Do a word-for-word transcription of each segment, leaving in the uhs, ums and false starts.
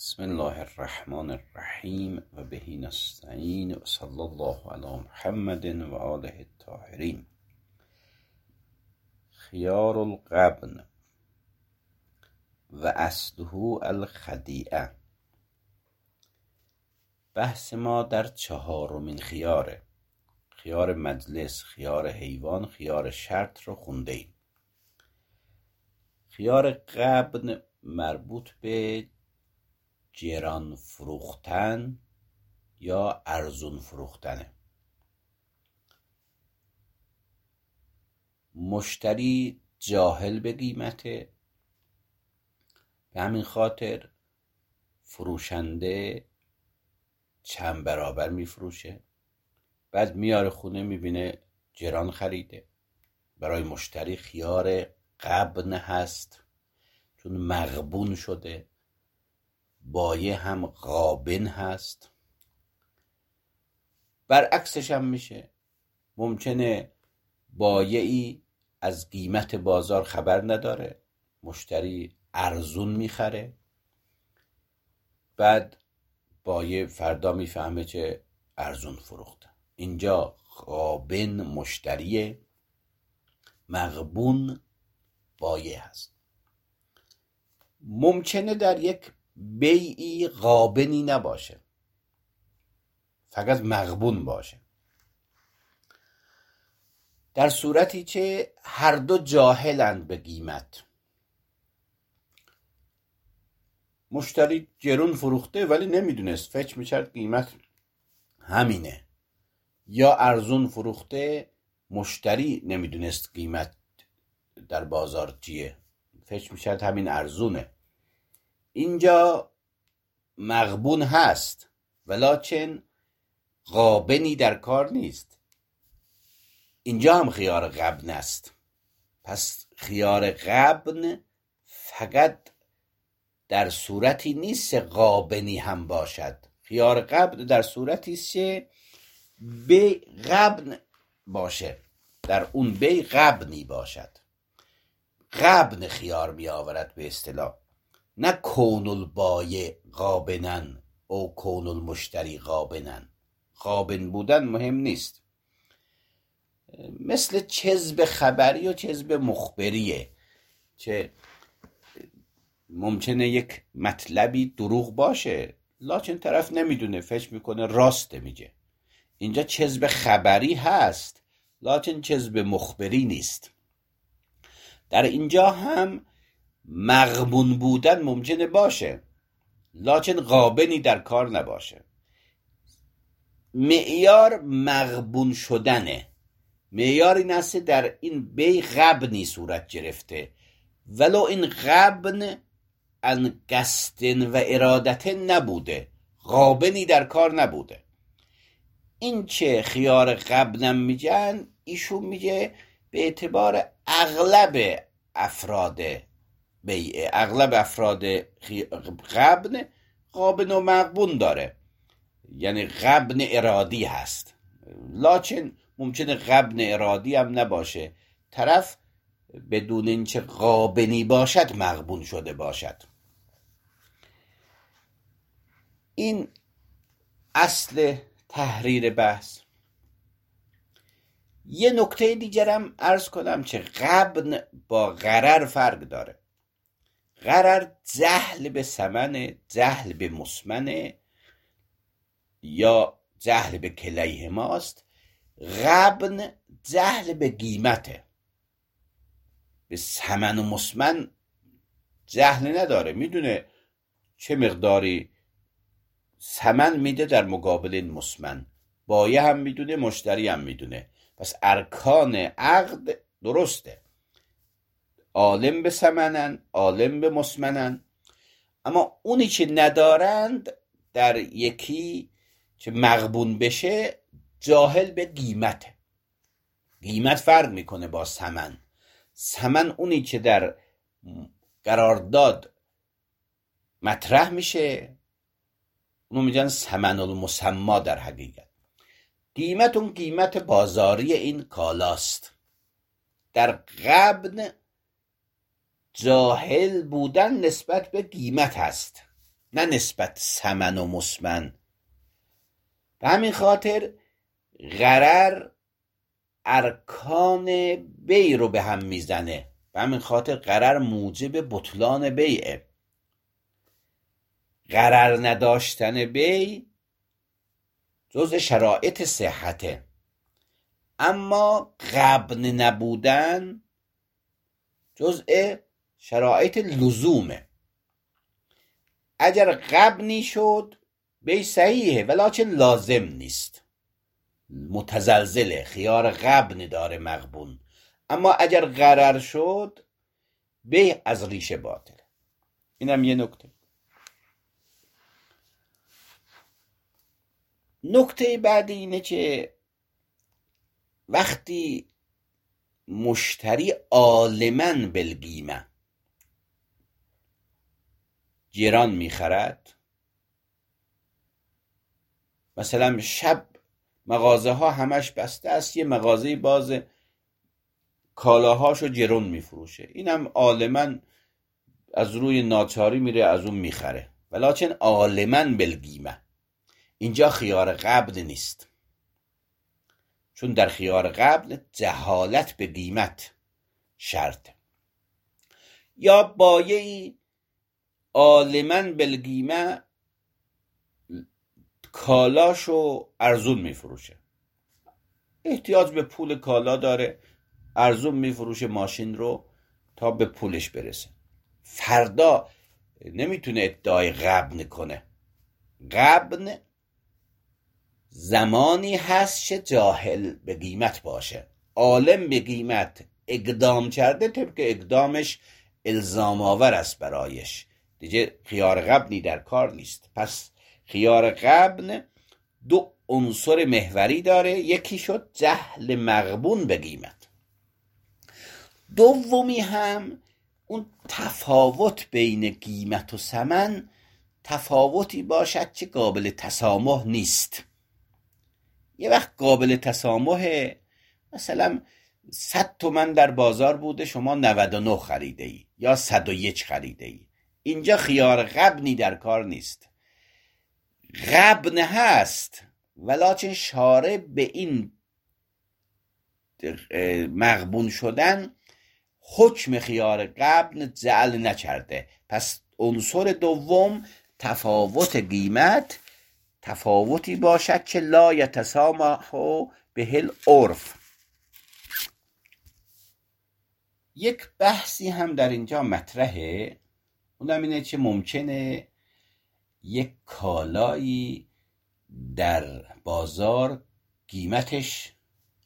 بسم الله الرحمن الرحیم و به نستعین و صلی الله علی محمد و آله الطاهرین. خیار الغبن و اصله الخدیعه. بحث ما در چهارمین خیاره، خیار مجلس، خیار حیوان، خیار شرط رو خونده ایم. خیار غبن مربوط به گران فروختن یا ارزون فروختنه. مشتری جاهل به قیمته، به همین خاطر فروشنده چند برابر میفروشه، بعد میاره خونه میبینه گران خریده. برای مشتری خیار غبن هست چون مغبون شده. بایع هم غابن هست. برعکسش هم میشه، ممکنه بایعی از قیمت بازار خبر نداره، مشتری ارزون میخره، بعد بایع فردا میفهمه که ارزون فروخته. اینجا غابن مشتریه، مغبون بایع هست. ممکنه در یک بیعی غابنی نباشه، فقط مغبون باشه، در صورتی که هر دو جاهلند به قیمت. مشتری گرون فروخته ولی نمیدونست، فکر میکرد قیمت همینه، یا ارزون فروخته، مشتری نمیدونست قیمت در بازار چیه، فکر میکرد همین ارزونه. اینجا مغبون هست ولکن غابنی در کار نیست. اینجا هم خیار غبن است. پس خیار غبن فقط در صورتی نیست غابنی هم باشد. خیار غبن در صورتی است که به غبن باشه، در اون بی غبنی باشد. غبن خیار می آورد به اصطلاح، نه کون البایع غابنن او کون المشتری غابنن. غابن بودن مهم نیست. مثل کذب خبری و کذب مخبریه که ممکنه یک مطلبی دروغ باشه لکن طرف نمیدونه، فکر میکنه راسته میگه. اینجا کذب خبری هست لکن کذب مخبری نیست. در اینجا هم مغبون بودن ممکنه باشه لکن غابنی در کار نباشه. معیار مغبون شدنه. معیار این است در این بی غبنی صورت گرفته ولو این غبن ان قصد و ارادت نبوده، غابنی در کار نبوده. این که خیار غبنم میگن، ایشون میگه به اعتبار اغلب افراد بیعه، اغلب افراد غبن غابن و مغبون داره، یعنی غبن ارادی هست لکن ممکنه غبن ارادی هم نباشه، طرف بدون اینکه غابنی باشد مغبون شده باشد. این اصل تحریر بحث. یه نکته دیگرم عرض کنم که غبن با غرر فرق داره. غرر جهل به ثمن، جهل به مسمن یا جهل به کلیهماست. غبن جهل به قیمته، به ثمن و مسمن جهل نداره، میدونه چه مقداری ثمن میده در مقابل این مسمن. بایع هم میدونه، مشتری هم میدونه. پس ارکان عقد درسته، عالم به ثمنن، عالم به مسمنن. اما اونی که ندارند در یکی که مغبون بشه جاهل به قیمته. قیمت فرق میکنه با ثمن. ثمن اونی که در قرارداد مطرح میشه اونو میگن ثمن المسما در حقیقت. قیمت اون قیمت بازاری این کالاست. در غبن جاهل بودن نسبت به قیمت هست، نه نسبت ثمن و مسمن. به همین خاطر غرر ارکان بی رو به هم میزنه. به همین خاطر غرر موجب بطلان بیعه. غرر نداشتن بی جز شرایط صحته، اما غبن نبودن جزء شرایط لزومه. اگر غبنی شد بی صحیحه ولیکن لازم نیست، متزلزله، خیار غبن داره مغبون. اما اگر غرر شد بی از ریشه باطل. اینم یه نکته. نکته بعدی اینه که وقتی مشتری عالماً بالقیمه گران میخرد، مثلا شب مغازه ها همش بسته است، یه مغازه باز کالاهاشو گران میفروشه، اینم عالماً از روی ناچاری میره از اون میخره، ولیکن عالماً بالقیمه. اینجا خیار قبض نیست، چون در خیار قبض جهالت به قیمت شرط. یا بایعی عالماً بالقیمه کالاشو ارزون میفروشه، احتیاج به پول کالا داره، ارزون میفروشه ماشین رو تا به پولش برسه. فردا نمیتونه ادعای غبن کنه. غبن زمانی هست که جاهل به قیمت باشه، عالم به قیمت اقدام کرده، طبق اقدامش الزام آور است برایش، دیگه خیار غبنی در کار نیست. پس خیار غبن دو عنصر محوری داره، یکی شد جهل مغبون به قیمت، دومی هم اون تفاوت بین قیمت و ثمن تفاوتی باشد که قابل تسامح نیست. یه وقت قابل تسامحه، مثلا صد تومن در بازار بوده شما نود و نه خریده ای یا صد و یک خریده ای، اینجا خیار غبنی در کار نیست. غبن هست ولیکن شارع به این مغبون شدن حکم خیار غبن جعل نکرده. پس عنصر دوم تفاوت قیمت تفاوتی باشد که لا یتسامح به العرف. یک بحثی هم در اینجا مطرحه، اونم اینه که ممکنه یک کالایی در بازار قیمتش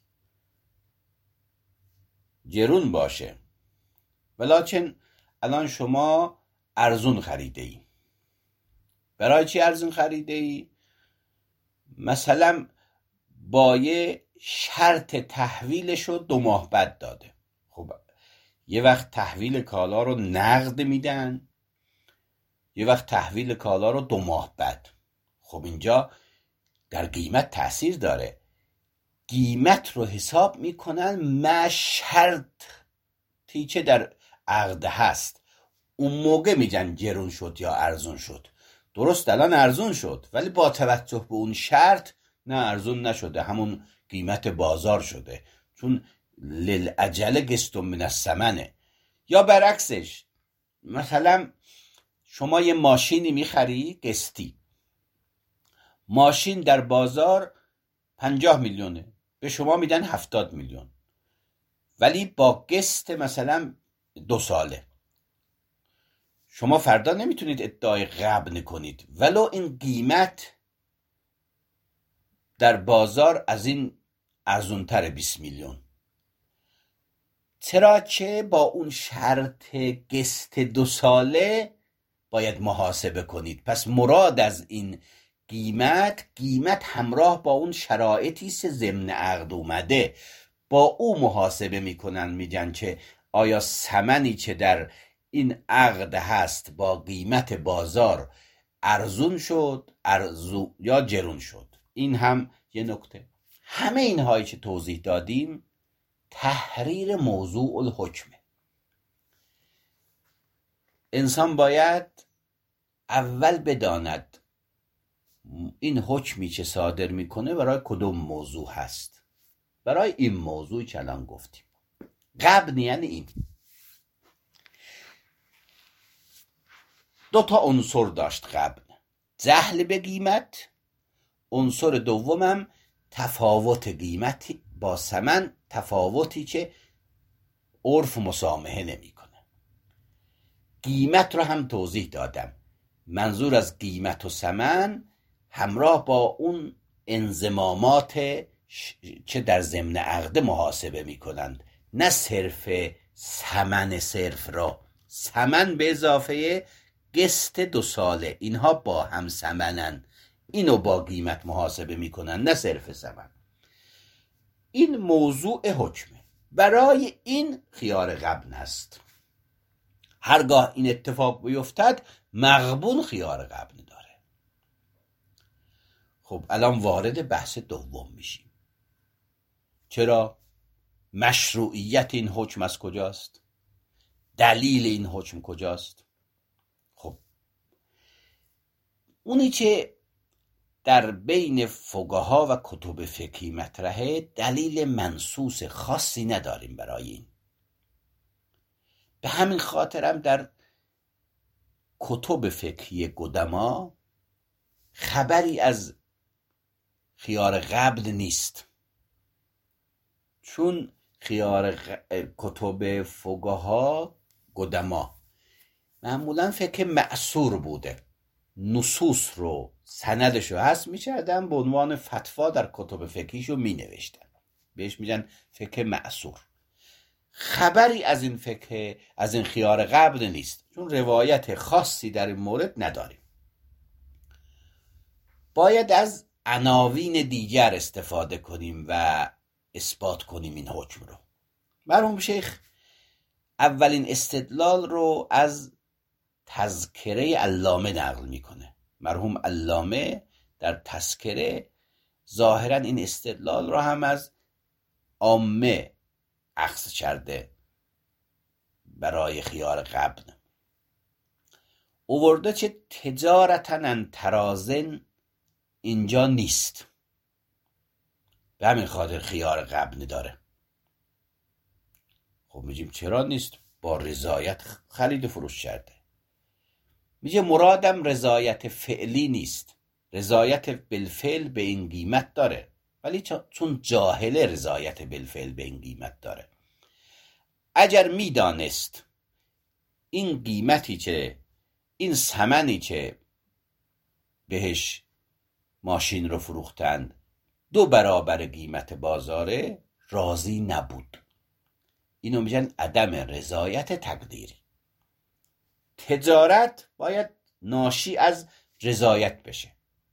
گرون باشه ولیکن الان شما ارزون خریده ای. برای چی ارزون خریده ای؟ مثلا بایع شرط تحویلش رو دو ماه بعد داده. خب یه وقت تحویل کالا رو نقد میدن، یه وقت تحویل کالا رو دو ماه بعد. خب اینجا در قیمت تأثیر داره، قیمت رو حساب میکنن مع شرطی که در عقد هست، اون موقع میگن گرون شد یا ارزون شد. درست الان ارزون شد ولی با توجه به اون شرط نه ارزون نشده، همون قیمت بازار شده، چون للعجل گستم من الثمنه. یا برعکسش، مثلا شما یه ماشینی میخری قسطی، ماشین در بازار پنجاه میلیونه، به شما میدن هفتاد میلیون، ولی با قسط مثلا دو ساله. شما فردا نمیتونید ادعای غبن کنید ولو این قیمت در بازار از این ارزونتر بیست میلیون. چرا که با اون شرط قسط دو ساله باید محاسبه کنید. پس مراد از این قیمت قیمت همراه با اون شرایطی که ضمن عقد اومده، با او محاسبه میکنن، میگن که آیا ثمنی که در این عقد هست با قیمت بازار ارزون شد ارزو یا جرون شد. این هم یه نکته. همه اینهایی که توضیح دادیم تحریر موضوع الحکمه. انسان باید اول بداند این حکمی که صادر میکنه برای کدوم موضوع هست. برای این موضوعی که الان گفتیم. غبن یعنی این. دو تا عنصر داشت غبن. جهل به قیمت، عنصر دومم تفاوت قیمتی با ثمن، تفاوتی که عرف مسامحه نمیکنه. قیمت رو هم توضیح دادم. منظور از قیمت و ثمن همراه با اون انضمامات که در ضمن عقد محاسبه میکنند، نه صرف ثمن صرف را. ثمن به اضافه قسط دو ساله، اینها با هم ثمنن، اینو با قیمت محاسبه میکنن، نه صرف ثمن. این موضوع حکمه. برای این خیار غبن هست. هرگاه این اتفاق بیفتد مغبون خیار غبن داره. خب الان وارد بحث دوم میشیم. چرا؟ مشروعیت این حکم از کجاست؟ دلیل این حکم کجاست؟ خب اونی که در بین فقها و کتب فقهی مطرحه، دلیل منصوص خاصی نداریم برای این. به همین خاطرم در کتب فقهی قدما خبری از خیار غبن نیست، چون خیار غ... کتب فقها قدما معمولا فقه معصور بوده، نصوص رو سندش رو حذف می‌کردن، به عنوان فتوا در کتب فقهیشو مینوشتن، بهش میگن فقه معصور. خبری از این فقه، از این خیار غبن نیست، چون روایت خاصی در این مورد نداریم. باید از عناوین دیگر استفاده کنیم و اثبات کنیم این حکم رو. مرحوم شیخ اولین استدلال رو از تذکره علامه نقل میکنه. مرحوم علامه در تذکره ظاهرا این استدلال رو هم از عامه اخذ کرده برای خیار غبن. اوورده که تجارتاً ترازن اینجا نیست، به همین خاطر خیار غبن داره. خب میگیم چرا نیست؟ با رضایت خرید و فروش کرده. میگه مرادم رضایت فعلی نیست، رضایت بالفعل به این قیمت داره، ولی چون جاهله رضایت بالفعل به این قیمت داره. اگر میدانست این قیمتی که، این ثمنی که بهش ماشین رو فروختند دو برابر قیمت بازاره، راضی نبود. اینو میگن عدم رضایت تقدیری. تجارت باید ناشی از رضایت بشه.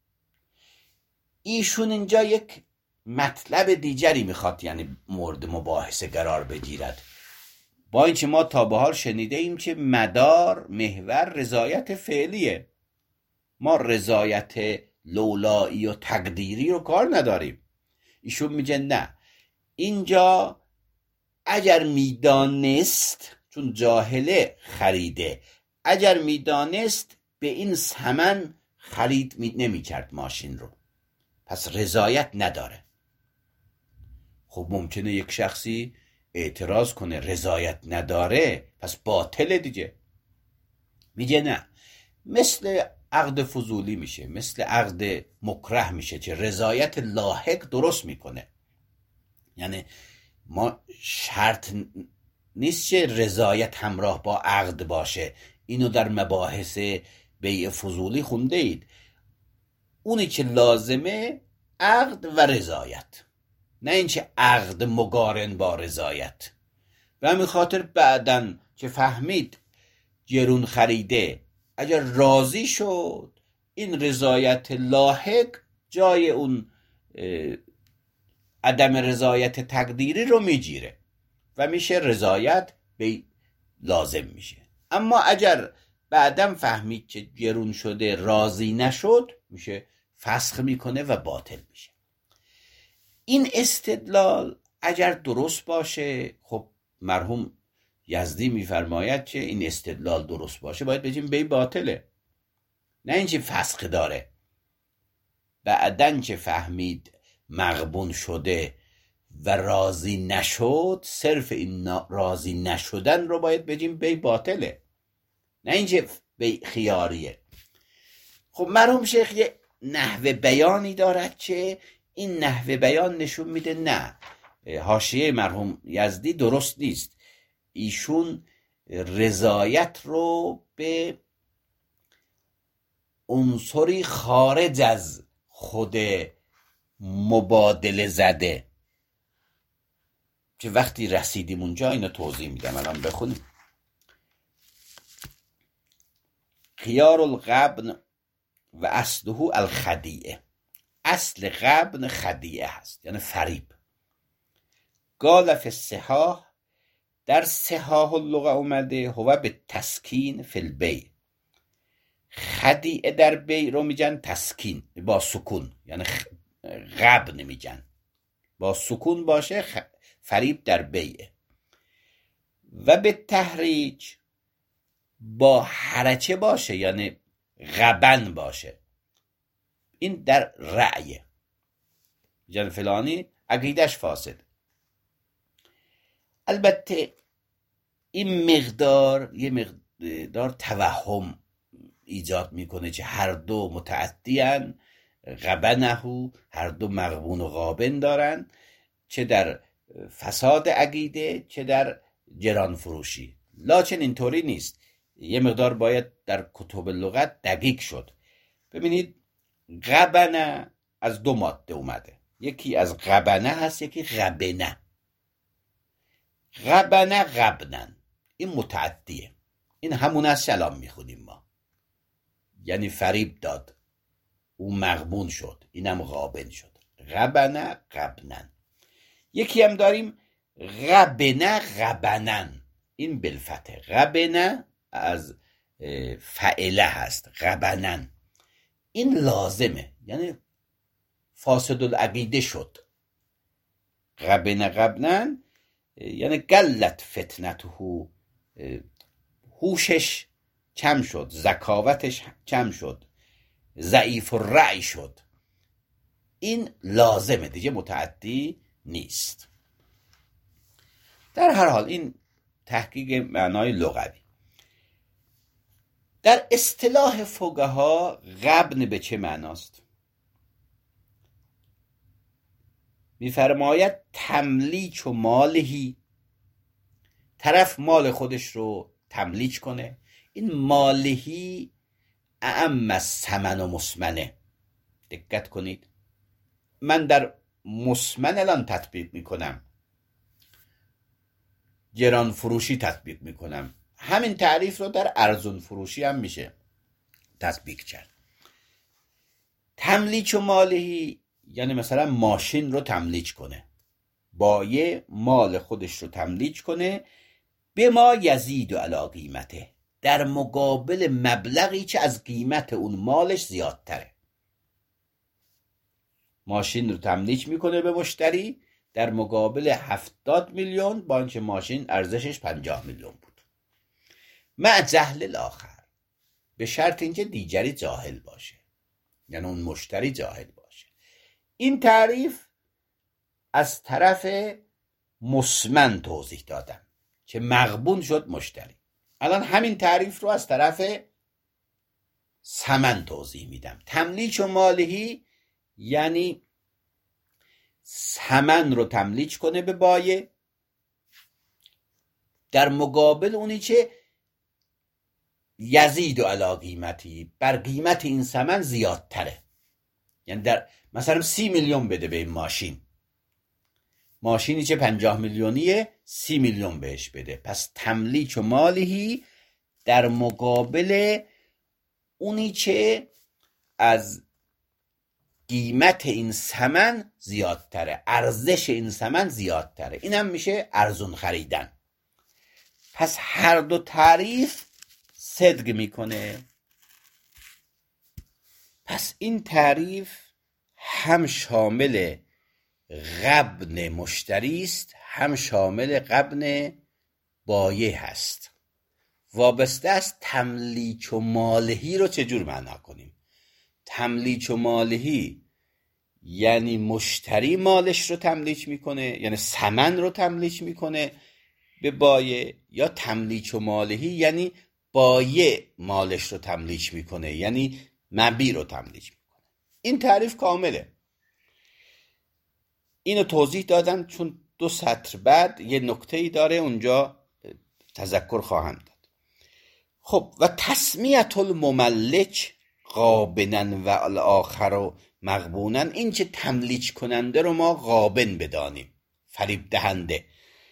ایشون اینجا یک مطلب دیگری میخواد یعنی مورد مباحثه قرار بگیرد، با اینکه ما تا به حال شنیده ایم که مدار محور رضایت فعلیه، ما رضایت لولایی و تقدیری رو کار نداریم. ایشون میگه نه، اینجا اگر میدانست، چون جاهله خریده، اگر میدانست به این ثمن خرید می نمیکرد ماشین رو، پس رضایت نداره. خب ممکنه یک شخصی اعتراض کنه رضایت نداره پس باطله دیگه. میگه نه، مثل عقد فضولی میشه، مثل عقد مکره میشه که رضایت لاحق درست میکنه. یعنی ما شرط نیست که رضایت همراه با عقد باشه. اینو در مباحث بیع فضولی خونده اید. اونی که لازمه عقد و رضایت، نه اینکه عقد مقارن با رضایت. و همین خاطر بعدن که فهمید گرون خریده، اگر راضی شد این رضایت لاحق جای اون عدم رضایت تقدیری رو میگیره و میشه رضایت به لازم میشه. اما اگر بعدم فهمید که گرون شده راضی نشد، میشه فسخ میکنه و باطل میشه. این استدلال اگر درست باشه، خب مرحوم یزدی میفرماید که این استدلال درست باشه باید بگیم بی باطله. نه اینکه فسخ داره. بعدن که فهمید مغبون شده و راضی نشد، صرف این راضی نشدن رو باید بگیم بی باطله، نه اینکه بی خیاریه. خب مرحوم شیخ یه نحوه بیانی دارد که این نحوه بیان نشون میده نه، حاشیه مرحوم یزدی درست نیست. ایشون رضایت رو به عنصری خارج از خود مبادله زده که وقتی رسیدیم اونجا اینو توضیح میدم. الان بخونیم. خیار الغبن و اصله الخدیعه. اصل غبن خدیعه هست، یعنی فریب. قال فی الصحاح، در صحاح اللغه اومده، هو به تسکین فی البیع. خدیعه در بیع رو میگن تسکین با سکون، یعنی غبن میگن با سکون باشه، فریب در بیع. و به تحریج با حرکه باشه، یعنی غبن باشه. این در رأی جن فلانی عقیدش فاسد. البته این مقدار یه مقدار توهم ایجاد میکنه که هر دو متعدیان، غبنهو، هر دو مغبون و غابن دارن، چه در فساد عقیده چه در گران فروشی. لکن اینطوری نیست، یه مقدار باید در کتب لغت دقیق شد. ببینید غبنه از دو ماده اومده، یکی از غبنه هست، یکی غبنه. غبنه غبنن، این متعدیه، این همون از سلام میخونیم ما، یعنی فریب داد، اون مغبون شد، اینم غابن شد. غبنه غبنن. یکی هم داریم غبنه غبنن، این بالفتح. غبنه از فعله هست، غبنن این لازمه، یعنی فاسد العقیده شد. غبنه غبنن یعنی قلت فتنته، هوشش کم شد، ذکاوتش کم شد، ضعیف الرأی شد. این لازمه دیگه، متعدی نیست. در هر حال این تحقیق معنای لغوی. در اصطلاح فقها غبن به چه معناست؟ میفرماید تملیک و مالهی، طرف مال خودش رو تملیک کنه. این مالهی اعم از ثمن و مسمنه. دقت کنید، من در مسمن الان تطبیق میکنم، گران فروشی تطبیق میکنم، همین تعریف رو در ارزون فروشی هم میشه تطبیق کرد. تملیک و مالهی یعنی مثلا ماشین رو تملیک کنه، بایع مال خودش رو تملیک کنه، به ما یزید و علی قیمته، در مقابل مبلغی که از قیمت اون مالش زیادتره. ماشین رو تملیک میکنه به مشتری در مقابل هفتاد میلیون، با اینکه ماشین ارزشش پنجاه میلیون بود. مع جهل الاخر، به شرط اینکه دیگری جاهل باشه، یعنی اون مشتری جاهل باشه. این تعریف از طرف مسمن توضیح دادم که مغبون شد مشتری. الان همین تعریف رو از طرف ثمن توضیح میدم. تملیک و مالهی یعنی ثمن رو تملیک کنه به بایع در مقابل اونی که یزید و علی قیمتی، بر قیمت این ثمن زیادتره. یعنی در مثلا سی میلیون بده به این ماشین، ماشینی که پنجاه میلیونیه سی میلیون بهش بده. پس تملیک و مالهی در مقابل اونی که از قیمت این ثمن زیادتره، ارزش این ثمن زیادتره، اینم میشه ارزون خریدن. پس هر دو تعریف صدق میکنه. پس این تعریف هم شامل غبن مشتری است، هم شامل غبن بایع هست. وابسته است تملیک و مالهی رو چجور معنا کنیم. تملیک و مالهی یعنی مشتری مالش رو تملیک میکنه، یعنی ثمن رو تملیک میکنه به بایع، یا تملیک و مالهی یعنی بایع مالش رو تملیک میکنه، یعنی مبیع رو تملیک میکنه. این تعریف کامله. اینو توضیح دادم چون دو سطر بعد یه نکته‌ای داره، اونجا تذکر خواهم داد. خب و تسمیت المملک غابنا و الاخر و مغبونا، این که تملیک کننده رو ما غابن بدانیم، فریب دهنده،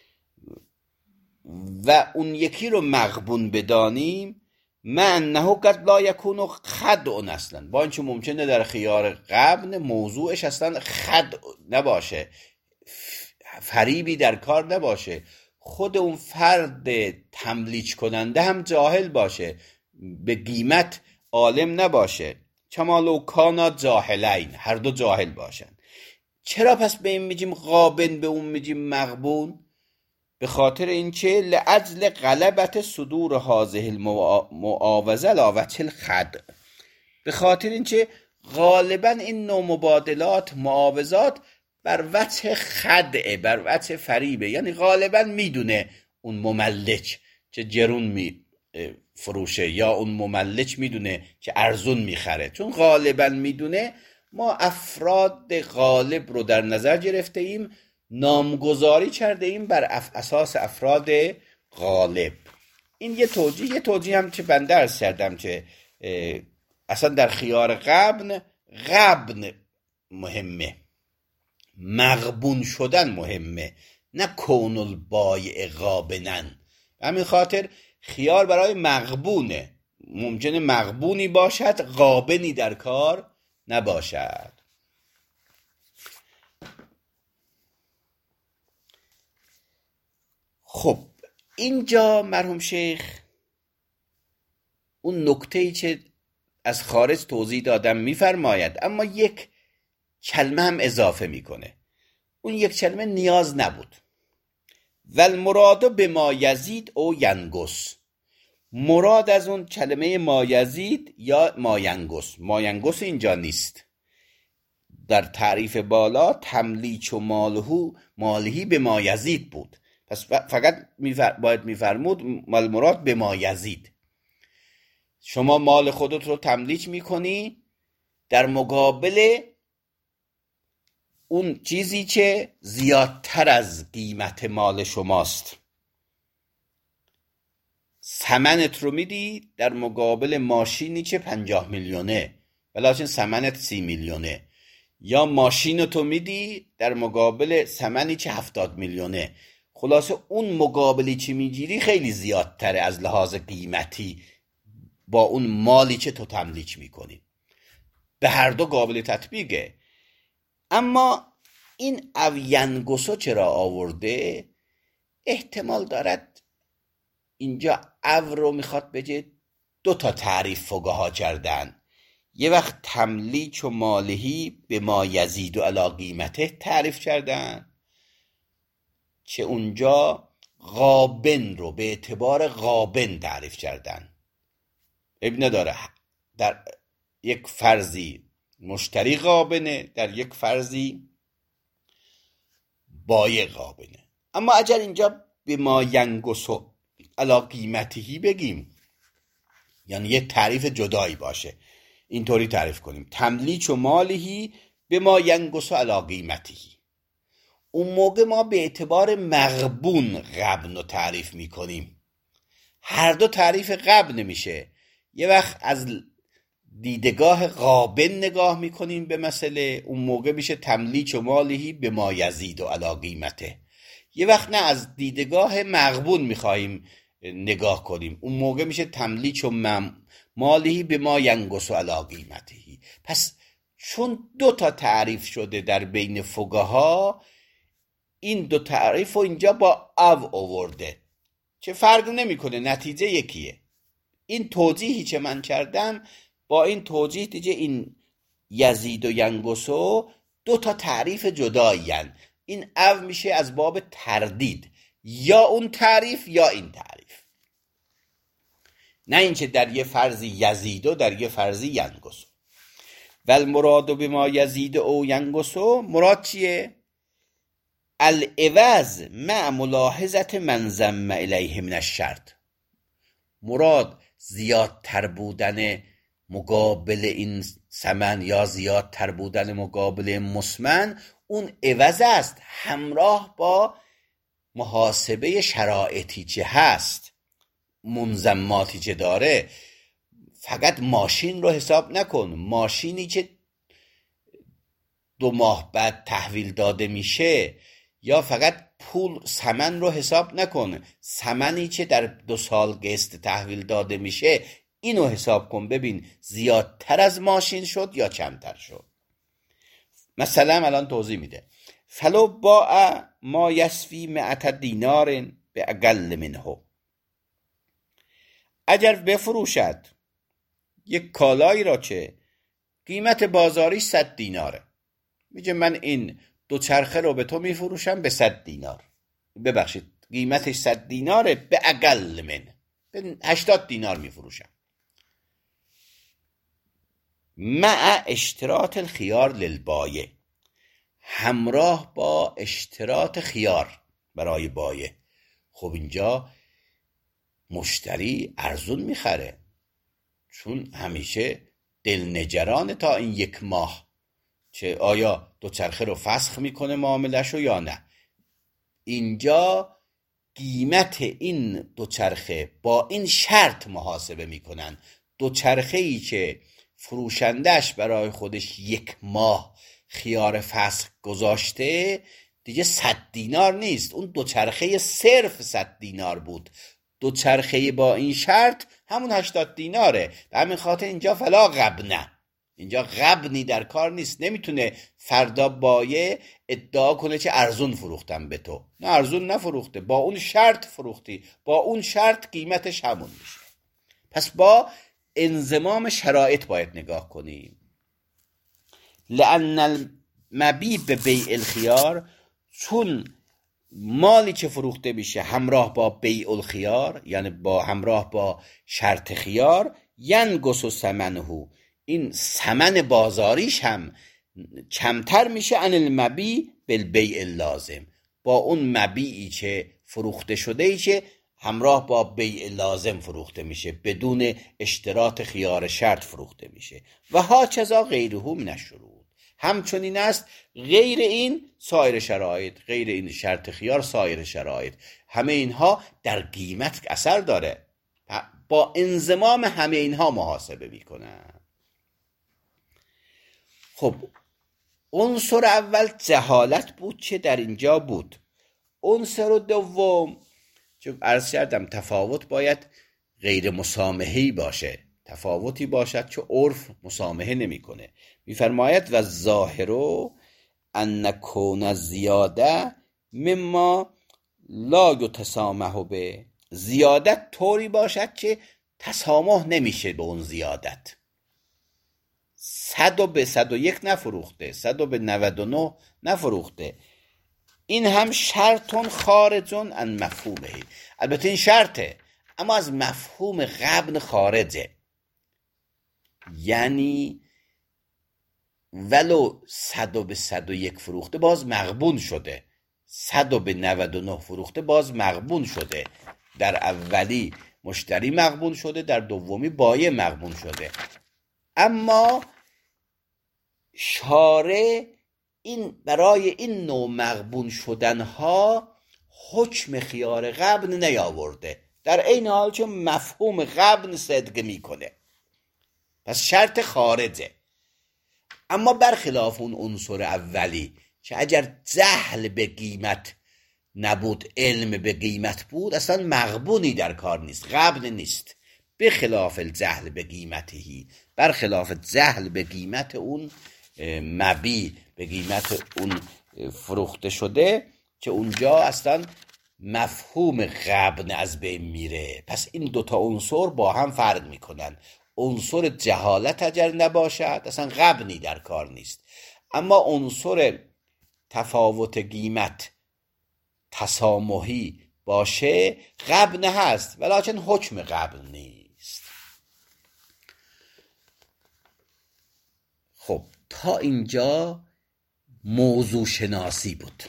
و اون یکی رو مغبون بدانیم، من انه قد لا یکون خدع اصلا، با اینکه ممکنه در خیار غبن موضوعش اصلا خدع نباشه، فریبی در کار نباشه، خود اون فرد تملیک کننده هم جاهل باشه، به قیمت عالم نباشه، کما لو کانا جاهلین، هر دو جاهل باشن. چرا پس به این میگیم غابن، به اون میگیم مغبون؟ به خاطر اینکه لعجل غلبت صدور هذه المعاوضه لا وجه الخدع، به خاطر اینکه غالبا این نوع مبادلات، معاوضات بر وجه خدعه، بر وجه فریبه، یعنی غالبا میدونه اون مملک که جرون می فروشه یا اون مملک میدونه که ارزون میخره. چون غالبا میدونه، ما افراد غالب رو در نظر گرفته ایم، نامگذاری کرده ایم بر اساس افراد غالب. این یه توجیه. یه توجیه هم که بنده عرض کردم که اصلا در خیار غبن، غبن مهمه، مغبون شدن مهمه، نه کون البایع غابنن. همین خاطر خیار برای مغبونه، ممکنه مغبونی باشد، غابنی در کار نباشد. خب اینجا مرحوم شیخ اون نکته‌ای که از خارج توضیح دادم میفرماید، اما یک کلمه هم اضافه میکنه. اون یک کلمه نیاز نبود. والمراد بما یزید او ینقص، مراد از اون کلمه ما یزید یا ما ینقص، ما ینقص اینجا نیست. در تعریف بالا تملیک و مالهو مالهی به ما یزید بود، پس فقط میفر... باید میفرمود مال مراد به ما یزید. شما مال خودت رو تملیک میکنی در مقابل اون چیزی که زیادتر از قیمت مال شماست. ثمنت رو میدی در مقابل ماشینی که پنجاه میلیونه ولیکن ثمنت سی میلیونه، یا ماشینتو میدی در مقابل ثمنی که هفتاد میلیونه. خلاصه اون مقابلی که میگیری خیلی زیادتره از لحاظ قیمتی با اون مالی که تو تملیک میکنی. به هر دو قابل تطبیقه. اما این او ینقصو چرا آورده؟ احتمال دارد اینجا او رو میخواد بگه دو تا تعریف فقها کردن. یه وقت تملیک و مالهی به ما یزید و علی قیمته تعریف کردن که اونجا غابن رو به اعتبار غابن تعریف کردن. ابن نداره در یک فرضی مشتری غابنه، در یک فرضی بایع غابنه. اما اگر اینجا به ما ینقصو علی قیمتهی بگیم، یعنی یک تعریف جدایی باشه، اینطوری تعریف کنیم تملیک و مالهی به ما ینقصو علی قیمتهی، اون موقع ما به اعتبار مغبون غبن رو تعریف میکنیم. هر دو تعریف غبن میشه. یه وقت از دیدگاه غابن نگاه میکنیم به مسئله، اون موقع میشه تملیک و مالهی به ما یزید و علی قیمته. یه وقت نه، از دیدگاه مغبون میخواییم نگاه کنیم، اون موقع میشه تملیک و مالهی به ما ینقص و علی قیمتهی. پس چون دو تا تعریف شده در بین فقها، این دو تعریف رو اینجا با او آورده که فرق نمیکنه، نتیجه یکیه. این توضیحی که من کردم با این توضیح دیگه این یزید و ینقصو دو تا تعریف جدایین. این او میشه از باب تردید، یا اون تعریف یا این تعریف. نه اینکه در یه فرضی یزید و در یه فرضی ینقص. و المراد بما یزید او ینقص، مراد چیه؟ العوض مع ملاحظت من ضم الیه من الشرط. مراد زیادتر بودن مقابل این ثمن یا زیادتر بودن مقابل مسمن، اون عوض است همراه با محاسبه شرایطی که هست، منضماتی که داره. فقط ماشین رو حساب نکن. ماشینی که دو ماه بعد تحویل داده میشه، یا فقط پول ثمن رو حساب نکن، ثمنی که در دو سال قسط تحویل داده میشه اینو حساب کن، ببین زیادتر از ماشین شد یا کمتر شد. مثلا الان توضیح میده: فلو باع ما یسوی مئت دینار به اقل منه. اگر بفروشد یک کالایی را که قیمت بازاریش صد دیناره، میگه من این دوچرخه رو به تو میفروشم به صد دینار، ببخشید قیمتش صد دیناره، به اقل من به هشتاد دینار میفروشم، مع اشتراط الخيار للبایع، همراه با اشتراط خیار برای بایع. خب اینجا مشتری ارزون میخره، چون همیشه دلنگران تا این یک ماه چه آیا دوچرخه رو فسخ میکنه معاملهشو یا نه. اینجا قیمت این دوچرخه با این شرط محاسبه میکنن: دوچرخه ای که فروشندش برای خودش یک ماه خیار فسخ گذاشته دیگه صد دینار نیست، اون دوچرخه صرف صد دینار بود، دوچرخه با این شرط همون هشتاد دیناره. به همین خاطر اینجا فلا غبنه، اینجا غبنی در کار نیست. نمیتونه فردا بایع ادعا کنه که ارزون فروختم به تو، نه ارزون نفروخته، با اون شرط فروختی، با اون شرط قیمتش همون میشه. پس با انضمام شرایط باید نگاه کنیم. لأن المبیع به بیع الخیار، چون مالی که فروخته میشه همراه با بیع الخیار، یعنی با همراه با شرط خیار، ینقص ثمنه، این ثمن بازاریش هم کمتر میشه عن المبیع بالبیع اللازم، با اون مبیعی که فروخته شده ای که همراه با بیع لازم فروخته میشه، بدون اشتراط خیار شرط فروخته میشه. و ها چذا غیره من الشروط، همچنین است غیر این سایر شرایط، غیر این شرط خیار سایر شرایط، همه اینها در قیمت اثر داره، با انضمام همه اینها محاسبه میکنن. خب عنصر اول جهالت بود که در اینجا بود. عنصر دوم، چون عرض کردم تفاوت باید غیر مسامحه‌ای باشه، تفاوتی باشد که عرف مسامحه نمیکنه. میفرماید و ظاهرو ان کون زیاده مما لا یتسامح به، زیادت طوری باشد که تسامح نمیشه به اون زیادت. صد و به صد و یک نفروخته، صد و به نود و نه نفروخته، این هم شرطون خارجون عن مفهومه. البته این شرطه اما از مفهوم غبن خارجه، یعنی ولو صد و به صد و یک فروخته باز مغبون شده، صد و به نود و نه فروخته باز مغبون شده. در اولی مشتری مغبون شده، در دومی بایع مغبون شده. اما شارع این برای این نوع مغبون شدنها حکم خیار غبن نیاورده، در این حال چون مفهوم غبن صدق میکنه، پس شرط خارجه. اما برخلاف اون عنصر اولی که اگر جهل به قیمت نبود، علم به قیمت بود، اصلا مغبونی در کار نیست، غبن نیست. به خلاف الجهل به قیمتهی، برخلاف جهل به قیمت اون مبی، به قیمت اون فروخته شده، که اونجا اصلا مفهوم غبن از بین میره. پس این دوتا عنصر با هم فرق میکنن. عنصر جهالت اگر نباشد اصلا غبنی در کار نیست، اما عنصر تفاوت قیمت تسامحی باشه غبن هست، ولیکن حکم غبن نیست. خب تا اینجا موضوع شناسی بود.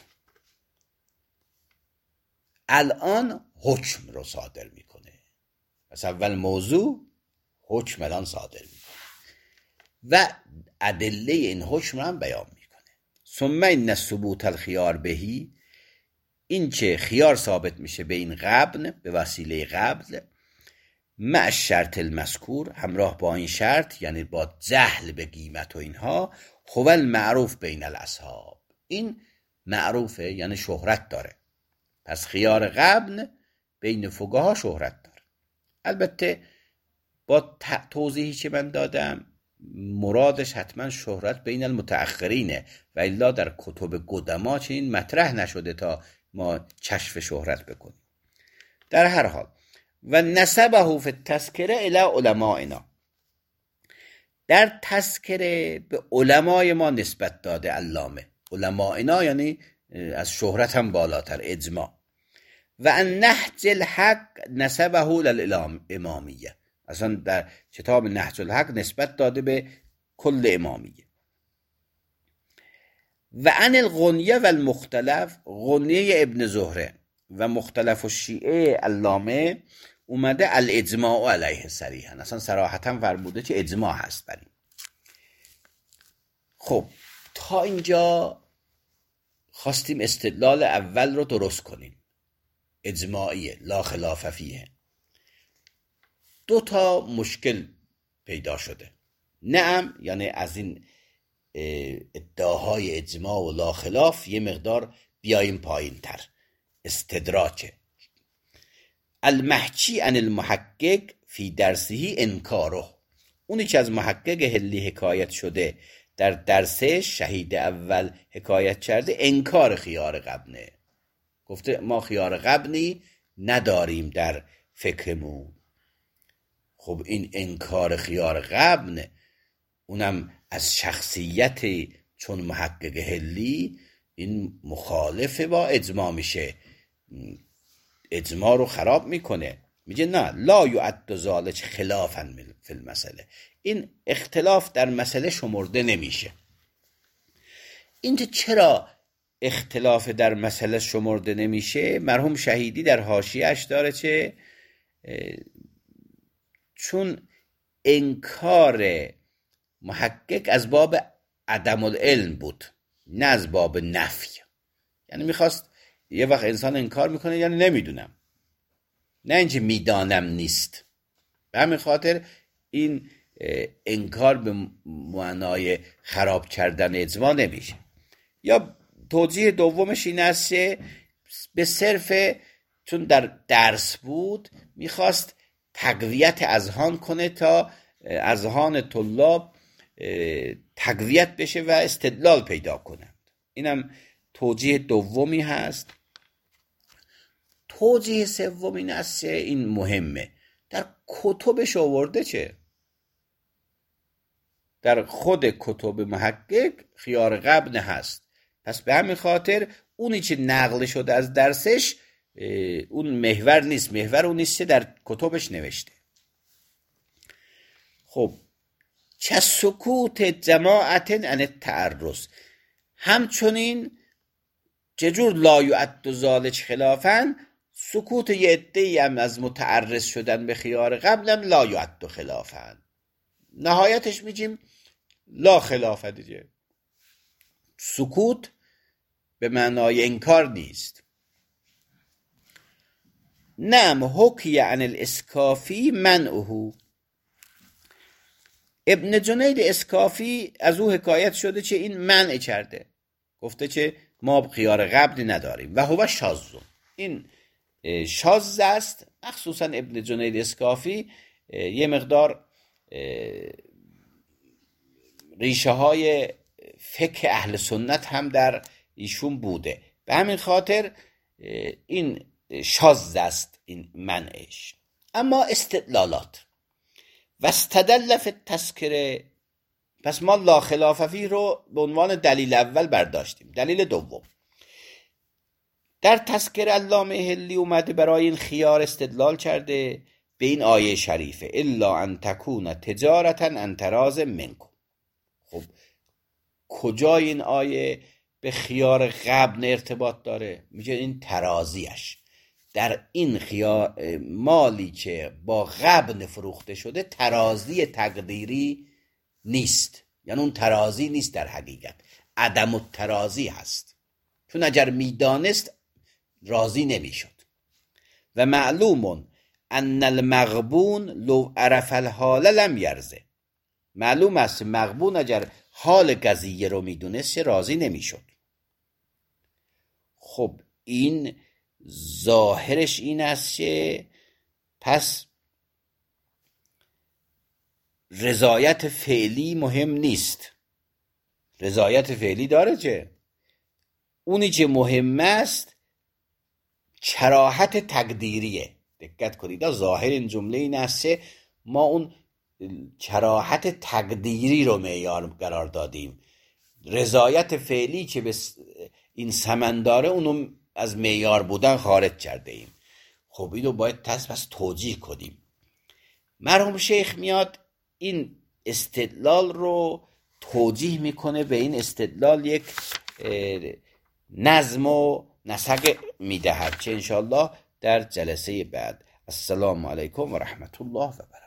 الان حکم رو صادر میکنه. پس اول موضوع، حکم الان صادر میکنه و ادله این حکم رو هم بیان میکنه. ثم ان ثبوت الخیار بهی، این که خیار ثابت میشه به این غبن به وسیله قبض، مع شرط المذکور، همراه با این شرط، یعنی با جهل به قیمت و اینها، هو المعروف بین الاصحاب، این معروفه یعنی شهرت داره. پس خیار غبن بین فقها شهرت داره. البته با توضیحی که من دادم مرادش حتما شهرت بین المتأخرینه و الا در کتب قدما چنین مطرح نشده تا ما کشف شهرت بکنیم. در هر حال و نسبه فی التذکره الی علمائنا، در تذکره به علمای ما نسبت داده علامه. علمائنا یعنی از شهرت هم بالاتر، اجماع. و ان نهج الحق نسبه للامامیه، اصلا در کتاب نهج الحق نسبت داده به کل امامیه. و ان الغنیه و المختلف، غنیه ابن زهره و مختلف الشیعه علامه اومده الاجماع علیه صریحا، اصلا صراحتا فرموده که اجماع هست بر این. خب تا اینجا خواستیم استدلال اول رو درست کنیم، اجماعیه لا خلاف فیه. دو تا مشکل پیدا شده. نعم، یعنی از این ادعاهای اجماع و لا خلاف یه مقدار بیایم پایین تر، استدراجه. المحکی عن المحقق فی درسه انکاره، اونی که از محقق هلی حکایت شده در درسش شهید اول حکایت کرده انکار خیار غبنه، گفته ما خیار غبنی نداریم در فکرمون. خب این انکار خیار غبن اونم از شخصیت چون محقق هلی، این مخالفه با اجماع میشه، اجماع رو خراب میکنه. میگه نه لا یعد ذلک خلافا فی المسئله، این اختلاف در مسئله شمرده نمیشه. این چرا اختلاف در مسئله شمرده نمیشه؟ مرحوم شهیدی در حاشیه‌اش داره چه چون انکار محقق از باب عدم العلم بود نه از باب نفی. یعنی میخواست یه وقت انسان انکار میکنه یعنی نمیدونم، نه اینکه میدانم نیست. به همین خاطر این انکار به معنای خراب کردن اجماع نمیشه. یا توجیه دومش این است که به صرف چون در درس بود میخواست تقویت اذهان کنه تا اذهان طلاب تقویت بشه و استدلال پیدا کنند. اینم توجیه دومی هست. توجیه سوم این است، این مهمه، در کتبش آورده چه؟ در خود کتب محقق خیار غبن هست. پس به همین خاطر اونی که نقل شده از درسش اون محور نیست، محور اون نیست در کتبش نوشته. خب چه سکوت جماعت عن التعرض، همچنین چجور لا یعد ذلک خلافا، سکوت یه عده‌ای هم از متعرض شدن به خیار قبلم لا یعد خلافا، نهایتش میگیم لا خلافه دیگه. سکوت به معنای انکار نیست. نعم حکی عن الاسکافی منعه، ابن جنید اسکافی از او حکایت شده چه این منع کرده، گفته چه ما خیار قبل نداریم و هو شاذ، این شاذ است. مخصوصا ابن جنید اسکافی یه مقدار ریشه های فقه اهل سنت هم در ایشون بوده، به همین خاطر این شاذ است این منعش. اما استدلالات و استدل فی التذکره، پس ما لا خلاف فیه رو به عنوان دلیل اول برداشتیم. دلیل دوم در تذکره علامه هلی اومده برای این خیار استدلال کرده به این آیه شریفه الا ان تکون تجارتا عن تراض منکم. خب کجا این آیه به خیار غبن ارتباط داره؟ میگه این ترازیش در این خیار مالی که با غبن فروخته شده ترازی تقدیری نیست، یعنی اون ترازی نیست، در حقیقت عدم الترازی هست، چون اگر میدانست راضی نمیشد. و معلومون ان المغبون لو عرف الحال لم یرزه، معلوم است مغبون اگر حال قضیه رو میدونست راضی نمیشد. خب این ظاهرش این است که پس رضایت فعلی مهم نیست. رضایت فعلی داره چه؟ اونی که مهم است کراهت تقدیریه. دقت کنید، ظاهر این جمله این است که ما اون کراهت تقدیری رو معیار قرار دادیم، رضایت فعلی که به این ثمن داره اونو از معیار بودن خارج کرده ایم. خب اینو باید پس پس توجیه کنیم. مرحوم شیخ میاد این استدلال رو توجیه میکنه، به این استدلال یک نظم و نسق میدهد که انشاءالله در جلسه بعد. السلام علیکم و رحمت الله و برکاته.